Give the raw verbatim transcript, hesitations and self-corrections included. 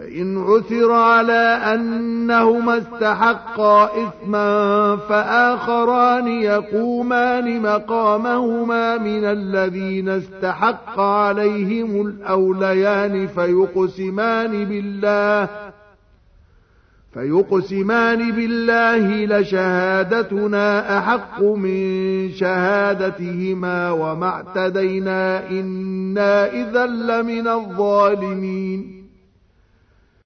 فإن عثر على أنهما استحقا إثما فآخران يقومان مقامهما من الذين استحق عليهم الأوليان فيقسمان بالله فيقسمان بالله لشهادتنا أحق من شهادتهما وما اعتدينا إنا إذا لمن الظالمين.